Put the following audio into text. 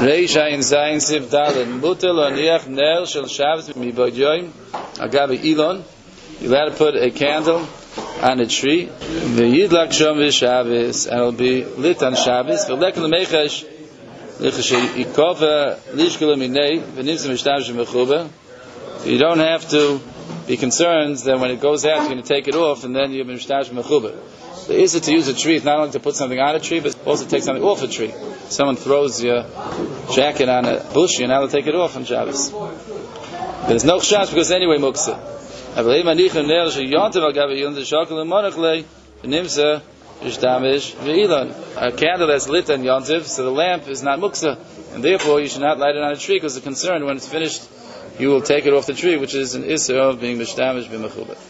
Reisha in Zayin Sif Dalin Mutal Aniach Ner Shel Shabbos Mibod Yoim Agavi Ilon. You're allowed to put a candle on a tree. V'yidlak shom v'Shabbos, and it'll be lit on Shabbos. V'lek l'mechash l'chashikova lishkula minei v'nimtzim v'shtav shemechuba. You don't have to be concerned that when it goes out, you're going to take it off, and then you're going to v'shtav shemechuba. The issue to use a tree is not only to put something on a tree, but also to take something off a tree. Someone throws your jacket on a bush, you're now to take it off on Shabbos. There's no chashash because anyway muksa. A candle that's lit on Yontiv, so the lamp is not muksa, and therefore you should not light it on a tree, because the concern when it's finished, you will take it off the tree, which is an issur of being mishtamish b'mechubat.